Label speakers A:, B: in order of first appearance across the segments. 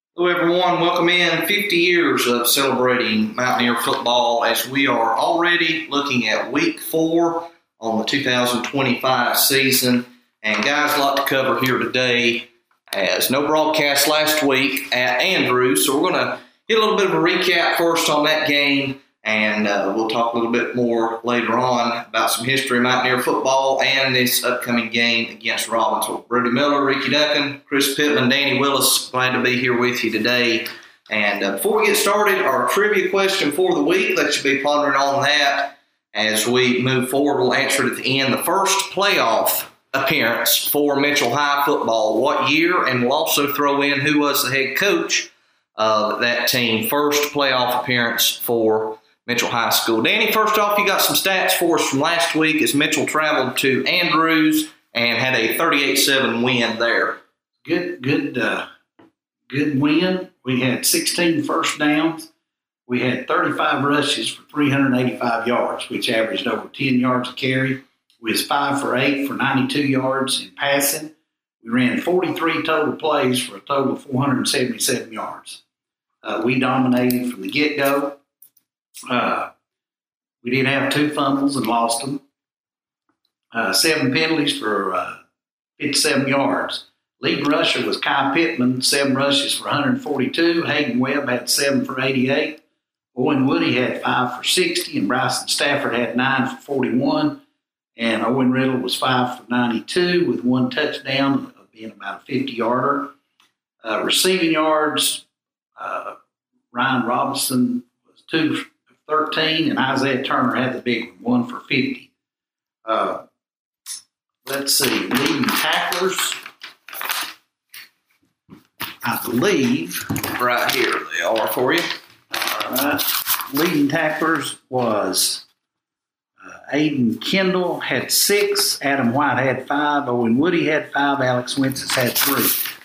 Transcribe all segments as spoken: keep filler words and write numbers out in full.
A: Hello, everyone. Welcome in fifty years of celebrating Mountaineer football as we are already looking at week four on the two thousand twenty-five season. And guys, a lot to cover here today as no broadcast last week at Andrews. So we're going to get a little bit of a recap first on that game, and uh, we'll talk a little bit more later on about some history of Mountaineer football and this upcoming game against Robbinsville. Brody Miller, Ricky Duncan, Chris Pittman, Danny Willis, glad to be here with you today. And uh, before we get started, our trivia question for the week, let you be pondering on that as we move forward. We'll answer it at the end. The first playoff appearance for Mitchell High football, what year? And we'll also throw in who was the head coach of that team. First playoff appearance for Mitchell High School. Danny, first off, you got some stats for us from last week as Mitchell traveled to Andrews and had a thirty-eight seven win there.
B: Good, good, uh, good win. We had sixteen first downs. We had thirty-five rushes for three hundred eighty-five yards, which averaged over ten yards a carry. We was five for eight for ninety-two yards in passing. We ran forty-three total plays for a total of four hundred seventy-seven yards. Uh, we dominated from the get-go. Uh, we did have two fumbles and lost them. Uh, seven penalties for uh, fifty-seven yards. Lead rusher was Kai Pittman, seven rushes for one hundred forty-two. Hayden Webb had seven for eighty-eight. Owen Woody had five for sixty, and Bryson Stafford had nine for forty-one. And Owen Riddle was five for ninety-two with one touchdown, being about a fifty-yarder. Uh, receiving yards, uh, Ryan Robinson was two for thirteen, and Isaiah Turner had the big one, one for fifty. Uh, let's see, leading tacklers, I believe.
A: Right here they are for you.
B: All right. Leading tacklers was uh, Aiden Kendall had six, Adam White had five, Owen Woody had five, Alex Wences had three.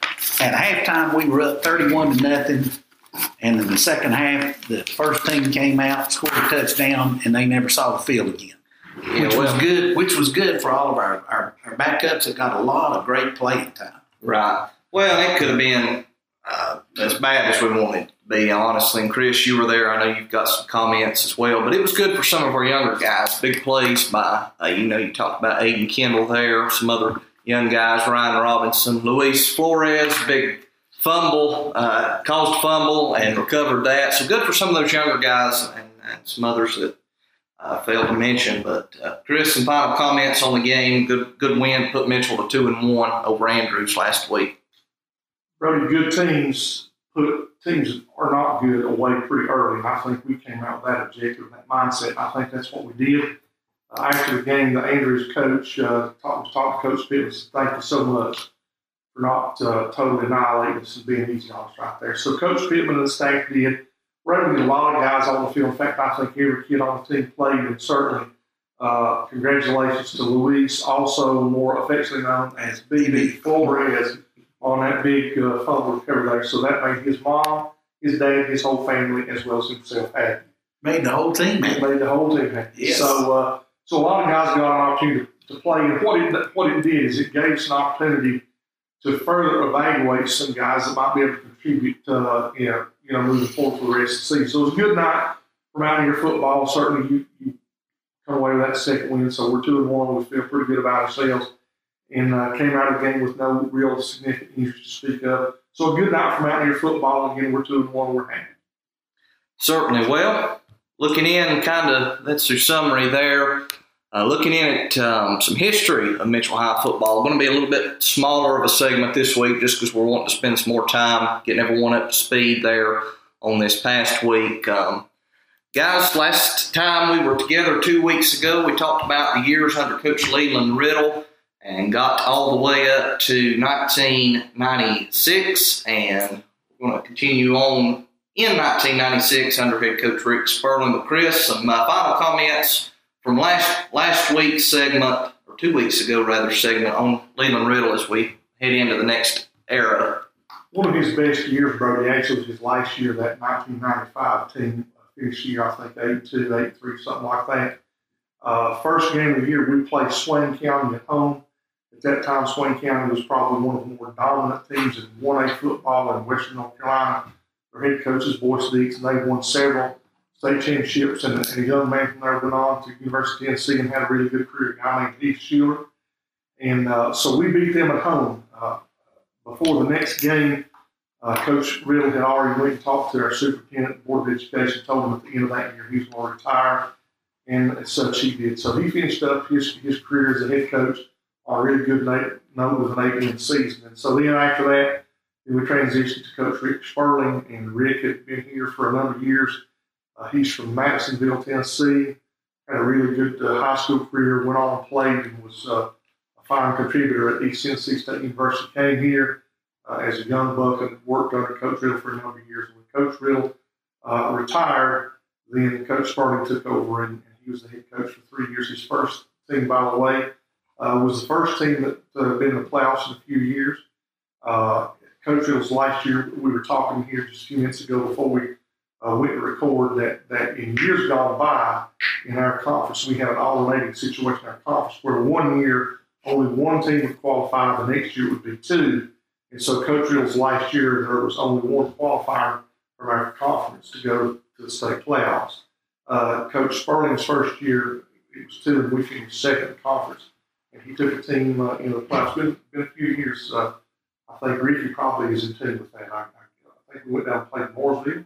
B: At halftime, we were up thirty-one to nothing. And in the second half, the first team came out, scored a touchdown, and they never saw the field again.
A: Yeah,
B: which
A: well,
B: was good. Which was good for all of our, our, our backups that got a lot of great playing time.
A: Right. Well, it could have been uh, as bad as we wanted to be, honestly. And Chris, you were there. I know you've got some comments as well, but it was good for some of our younger guys. Big plays by, uh, you know, you talked about Aiden Kendall there, some other young guys, Ryan Robinson, Luis Flores, big fumble, uh, caused a fumble and recovered that. So good for some of those younger guys and, and some others that I failed to mention. But uh, Chris, some final comments on the game. Good, good win, put Mitchell to two and one over Andrews last week.
C: Brody, good teams put teams that are not good away pretty early, and I think we came out with that objective, that mindset. I think that's what we did. Uh, after the game, the Andrews coach uh, talked, was talking to Coach Pittman, said, "Thank you so much for not uh, totally annihilating us and being easy on us right there." So Coach Pittman and the staff did. We're able to get a lot of guys on the field. In fact, I think every kid on the team played, and certainly uh, congratulations to Luis, also more affectionately known as B B Flores, on that big uh, fumble recovery there. So that made his mom, his dad, his whole family, as well as himself happy.
B: Made the whole team happy.
C: Made the whole team happy.
B: Yes.
C: So, uh, so a lot of guys got an opportunity to play, and what it, what it did is it gave us an opportunity to further evaluate some guys that might be able to contribute, uh, you know, you know, moving forward for the rest of the season. So it was a good night for Mountaineer football. Certainly, you, you come away with that second win. So we're two and one. We feel pretty good about ourselves, and uh, came out of the game with no real significant injuries to speak of. So a good night for Mountaineer football. Again, we're two and one. We're happy.
A: Certainly. Well, looking in, kind of that's your summary there. Uh, looking in at um, some history of Mitchell High football. Going to be a little bit smaller of a segment this week just because we're wanting to spend some more time getting everyone up to speed there on this past week. Um, guys, last time we were together two weeks ago, we talked about the years under Coach Leland Riddle and got all the way up to nineteen ninety-six, and we're going to continue on in nineteen ninety-six under head coach Rick Sperling. But Chris, some uh, final comments from last last week's segment, or two weeks ago rather, segment on Leland Riddle as we head into the next era.
C: One of his best years, Brody, actually was his last year, that nineteen ninety-five team finished year, I think, eight two, eight three, something like that. Uh, first game of the year, we played Swain County at home. The At that time, Swain County was probably one of the more dominant teams in one A football in Western North Carolina. Their head coach is Boyce Deeks, and they won several state championships. And, and a young man from there went on to University of Tennessee and had a really good career, a guy named Heath Schuler. And uh, so we beat them at home. Uh, before the next game, uh, Coach Riddle had already went and talked to our superintendent and Board of Education, told him at the end of that year he was going to retire. And as such, he did. So he finished up his, his career as a head coach on a really good note with an eight-win season. And so then after that, then we transitioned to Coach Rick Sperling, and Rick had been here for a number of years. Uh, he's from Madisonville, Tennessee, had a really good uh, high school career, went on and played, and was uh, a fine contributor at East Tennessee State University. Came here uh, as a young buck and worked under Coach Riddle for a number of years. And when Coach Riddle uh, retired, then Coach Sperling took over, and, and he was the head coach for three years. His first team, by the way, uh, was the first team that uh, been in the playoffs in a few years. Uh, Coach Riddle's last year, we were talking here just a few minutes ago before we uh, went to record that, that in years gone by in our conference, we had an alternating situation in our conference where one year only one team would qualify, the next year would be two. And so Coach Riddle's last year, there was only one qualifier from our conference to go to the state playoffs. Uh, Coach Sperling's first year, it was two, and we finished second in the conference. And he took a team uh, into the playoffs. It's been, been a few years. Uh, I think Ricky probably is in tune with that. I, I, I think we went down and played Mooresville.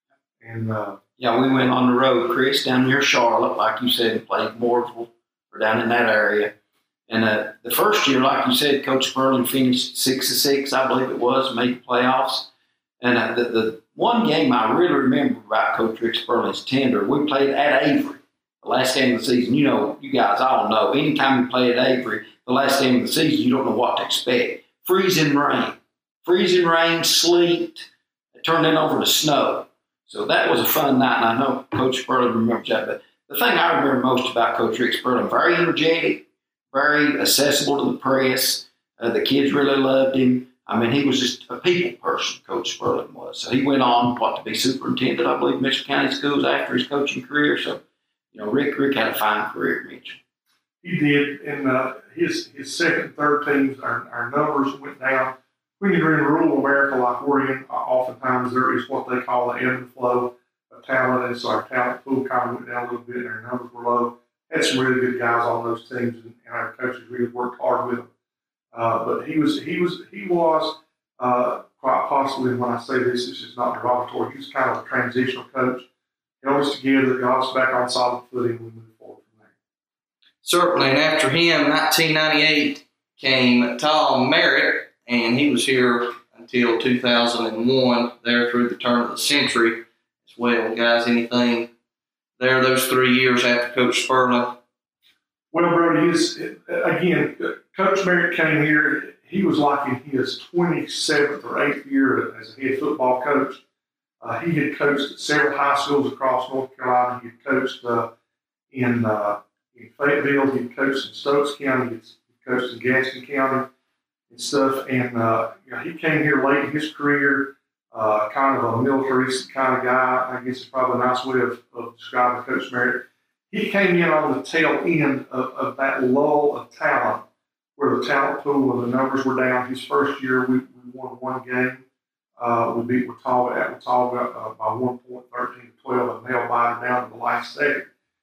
C: And, uh,
D: yeah, we went on the road, Chris, down near Charlotte, like you said, and played Mooresville. We're down in that area. And uh, the first year, like you said, Coach Sperling finished six to six, I believe it was, made the playoffs. And uh, the, the one game I really remember about Coach Rick Sperling's tender, we played at Avery, the last game of the season. You know, you guys all know, anytime you play at Avery, the last game of the season, you don't know what to expect. Freezing rain, freezing rain, sleet, it turned in over to snow. So that was a fun night, and I know Coach Sperling remembers that. But the thing I remember most about Coach Rick Sperling, very energetic, very accessible to the press. Uh, the kids really loved him. I mean, he was just a people person, Coach Sperling was. So he went on, what, to be superintendent, I believe, Mitchell County Schools after his coaching career. So, you know, Rick Rick had a fine career at Mitchell.
C: He did, and uh, his his second and third teams, our, our numbers went down. When you're in rural America like we're in, uh, oftentimes there is what they call the ebb and flow of talent, and so our talent pool kind of went down a little bit, and our numbers were low. Had some really good guys on those teams, and, and our coaches really worked hard with them. Uh, but he was he was he was uh, quite possibly, and when I say this, this is not derogatory. He was kind of a transitional coach. Held us together, got us back on solid footing, and we moved forward from there.
A: Certainly, and after him, nineteen ninety-eight came Tom Merritt, and he was here until two thousand one, there through the turn of the century as well. Guys, anything there those three years after Coach Sperling?
C: Well, Brody, his, again, Coach Merritt came here. He was like in his twenty-seventh or eighth year as a head football coach. Uh, he had coached at several high schools across North Carolina. He had coached uh, in, uh, in Fayetteville. He had coached in Stokes County. He had coached in Gaston County and stuff. And uh, you know, he came here late in his career, uh, kind of a militaristic kind of guy. I guess it's probably a nice way of, of describing Coach Merritt. He came in on the tail end of, of that lull of talent, where the talent pool and the numbers were down. His first year, we, we won one game. Uh, we beat Watauga at Watauga uh, by one point, thirteen to twelve, and nail biter down to the last second.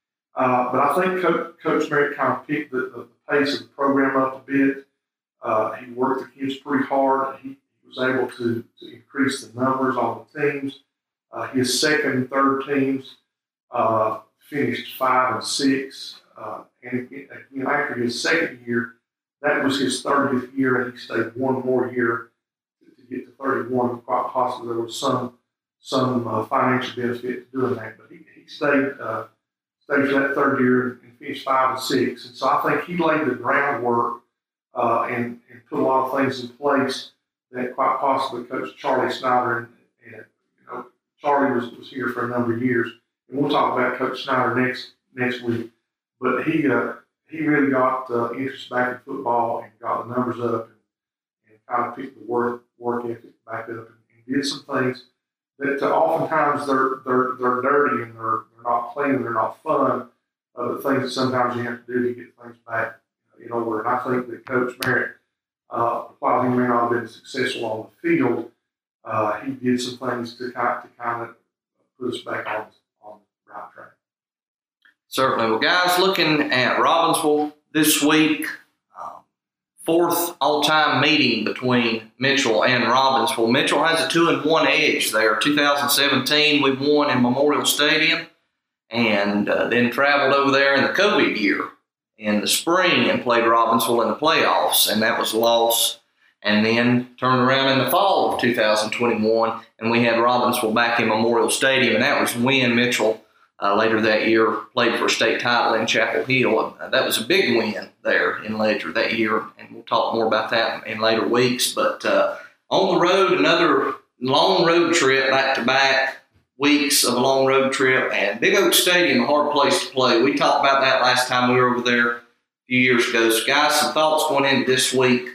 C: Uh, but I think Coach, Coach Merritt kind of picked the, the, the pace of the program up a bit. Uh, he worked the kids pretty hard. He, he was able to, to increase the numbers on the teams. Uh, his second and third teams uh, finished five and six. Uh, and again, after his second year, that was his thirtieth year, and he stayed one more year to get to thirty-one. Quite possibly there was some some uh, financial benefit to doing that, but he, he stayed uh, stayed for that third year and finished five and six. And so I think he laid the groundwork uh, and, and put a lot of things in place that quite possibly Coach Charlie Snyder and, and you know Charlie was, was here for a number of years. And we'll talk about Coach Snyder next next week. But he uh, he really got uh, interest back in football and got the numbers up and, and kind of picked the work work ethic back up and, and did some things that uh, oftentimes they're they're they're dirty and they're they're not clean, they're not fun. Uh, the things that sometimes you have to do to get things back in order. And I think that Coach Merritt, uh, while he may not have been successful on the field, uh, he did some things to kind to kind of put us back on on the right track.
A: Certainly. Well, guys, looking at Robbinsville this week, um, fourth all-time meeting between Mitchell and Robbinsville. Mitchell has a two and one edge there. two thousand seventeen, we won in Memorial Stadium, and uh, then traveled over there in the COVID year in the spring and played Robbinsville in the playoffs, and that was a loss. And then turned around in the fall of two thousand twenty-one, and we had Robbinsville back in Memorial Stadium, and that was when Mitchell uh, later that year played for a state title in Chapel Hill. Uh, that was a big win there in Ledger that year, and we'll talk more about that in later weeks. But uh, on the road, another long road trip, back-to-back weeks of a long road trip, and Big Oak Stadium, a hard place to play. We talked about that last time we were over there a few years ago. So, guys, some thoughts going into this week.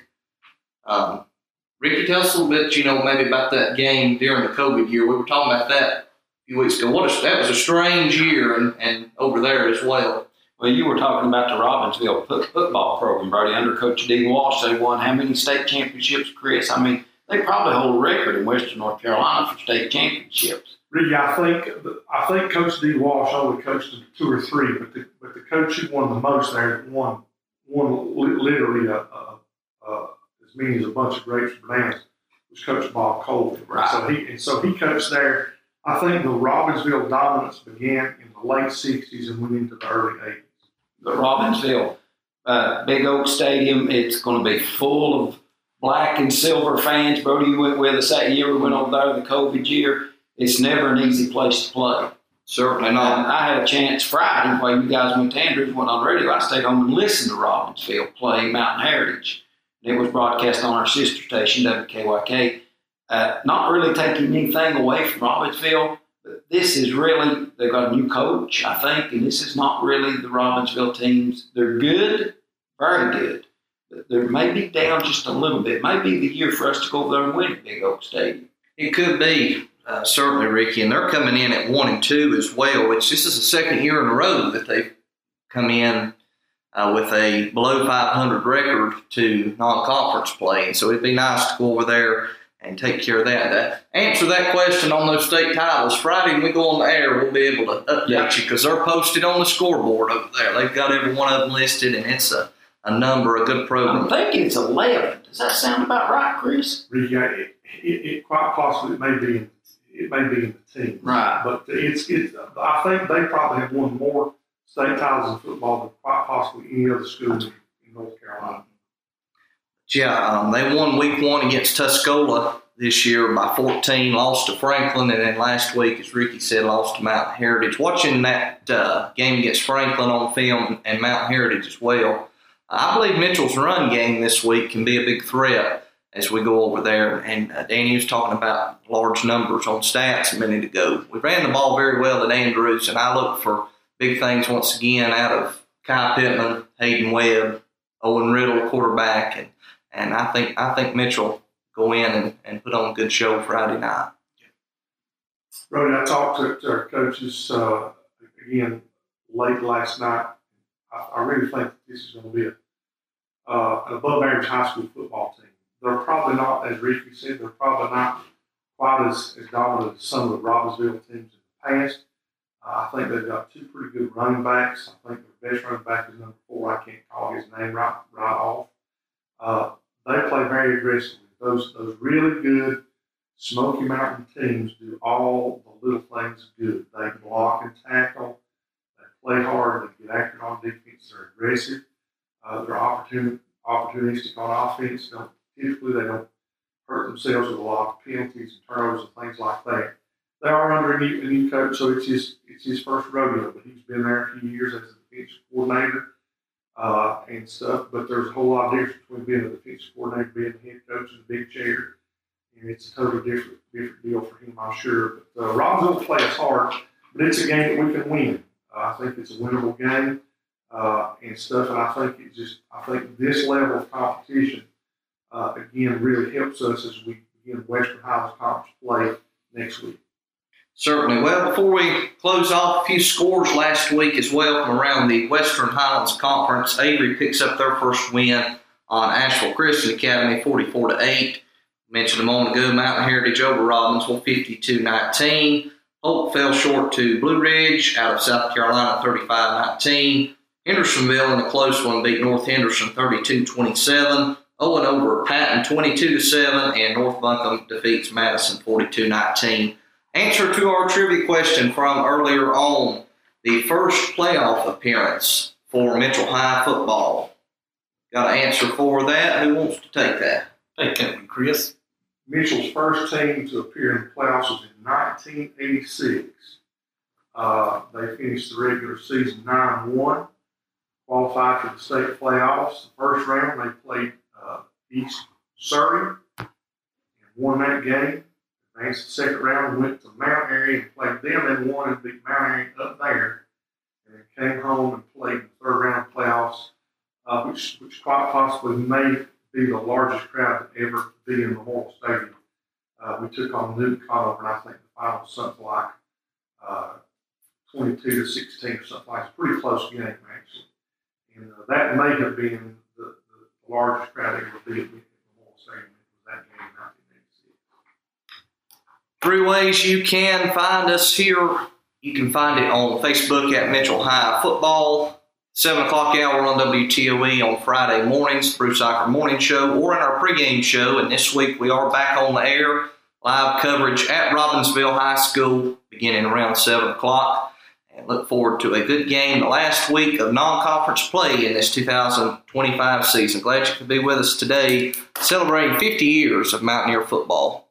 A: Um, Ricky, tell us a little bit, you know, maybe about that game during the COVID year. We were talking about that a few weeks ago. What a, that was a strange year, and, and over there as well.
D: Well, you were talking about the Robbinsville football program, Brody, under Coach D. Walsh. They won how many state championships, Chris? I mean, they probably hold a record in Western North Carolina for state championships.
C: Really, I think I think Coach D. Walsh only coached two or three, but the but the coach who won the most there won won literally a. a, a as many as a bunch of grapes and bananas, was Coach Bob Colvin.
D: Right.
C: So he and so he coached there. I think the Robbinsville dominance began in the late sixties and went into the early eighties.
D: The Robbinsville uh, Big Oak Stadium, it's going to be full of black and silver fans. Brody, you went with us that year. We went over there the COVID year. It's never an easy place to play.
A: Certainly not.
D: And I had a chance Friday while you guys went to Andrews, went on radio. I stayed home and listened to Robbinsville play Mountain Heritage. It was broadcast on our sister station, W K Y K. Uh, not really taking anything away from Robbinsville, but this is really, they've got a new coach, I think, and this is not really the Robbinsville teams. They're good, very good, but they may be down just a little bit. It may be the year for us to go over there and win at Big Oak Stadium.
A: It could be, uh, certainly, Ricky, and they're coming in at one and two as well, which this is the second year in a row that they've come in Uh, with a below five hundred record to non-conference play. And so it'd be nice to go over there and take care of that. that. Answer that question on those state titles. Friday when we go on the air, we'll be able to update yeah. you because they're posted on the scoreboard over there. They've got every one of them listed, and it's a, a number, a good program.
D: I'm thinking it's eleven. Does that sound about right, Chris?
C: Yeah, it, it, it quite possibly it may be it may be in the team.
D: Right.
C: But it's it's I think they probably have won more state titles in football than quite possibly any other school in North Carolina.
A: Yeah, um, they won week one against Tuscola this year by fourteen, lost to Franklin, and then last week, as Ricky said, lost to Mountain Heritage. Watching that uh, game against Franklin on film and Mountain Heritage as well, I believe Mitchell's run game this week can be a big threat as we go over there. And uh, Danny was talking about large numbers on stats a minute ago. We ran the ball very well at Andrews, and I look for big things once again out of Kai Pittman, Hayden Webb, Owen Riddle, quarterback, and and I think I think Mitchell go in and, and put on a good show Friday night.
C: Brody, I talked to, to our coaches uh, again late last night. I, I really think this is going to be a, uh, an above-average high school football team. They're probably not, as Ricky said, they're probably not quite as, as dominant as some of the Robbinsville teams in the past. Uh, I think they've got two pretty good running backs. I think their best running back is number four. I can't call his name right, right off. Uh, they play very aggressively. Those those really good Smoky Mountain teams do all the little things good. They block and tackle. They play hard. They get accurate on defense. They're aggressive. Uh, they're opportun- opportunistic on offense. Don't, typically, they don't hurt themselves with a lot of penalties and turnovers and things like that. They are under a new, a new coach, so it's his it's his first rodeo. But he's been there a few years as a defensive coordinator uh, and stuff. But there's a whole lot of difference between being a defensive coordinator, being the head coach in the big chair, and it's a totally different different deal for him, I'm sure. But uh, Robbinsville will play us hard, but it's a game that we can win. Uh, I think it's a winnable game uh, and stuff. And I think it just I think this level of competition uh, again really helps us as we begin Western Highlands Conference play next week.
A: Certainly. Well, before we close off, a few scores last week as well from around the Western Highlands Conference. Avery picks up their first win on Asheville Christian Academy, forty-four to eight. Mentioned a moment ago, Mountain Heritage over Robbinsville, fifty-two nineteen. Hope fell short to Blue Ridge out of South Carolina, thirty-five nineteen. Hendersonville in a close one beat North Henderson, thirty-two twenty-seven. Owen over Patton, twenty-two to seven. And North Buncombe defeats Madison, forty-two nineteen. Answer to our trivia question from earlier on, the first playoff appearance for Mitchell High football. Got an answer for that? Who wants to take that?
B: Take that one, Chris.
C: Mitchell's first team to appear in the playoffs was in nineteen eighty-six. Uh, they finished the regular season nine and one, qualified for the state playoffs. The first round, they played uh, East Surrey and won that game. Advanced the second round, went to Mount Airy and played them and won and beat Mount Airy up there. And then came home and played the third round playoffs, uh, which, which quite possibly may be the largest crowd to ever be in Memorial Stadium. Uh, we took on Newton Conover, and I think the final was something like uh, twenty-two to sixteen or something like that. It's a pretty close game, actually. And uh, that may have been the, the largest crowd ever be at Memorial Stadium. It was that game in nineteen eighty-six.
A: Three ways you can find us here. You can find it on Facebook at Mitchell High Football. seven o'clock hour on W T O E on Friday mornings, Bruce Soccer Morning Show, or in our pregame show. And this week we are back on the air. Live coverage at Robbinsville High School beginning around seven o'clock. And look forward to a good game the last week of non-conference play in this two thousand twenty-five season. Glad you could be with us today celebrating fifty years of Mountaineer football.